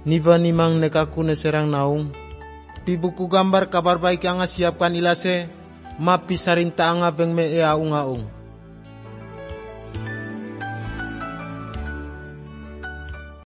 Niba nimang nekaku neserang naung. Di buku gambar kabar baik yang siapkan ilase, mapi sarinta anga beng me aung-aung.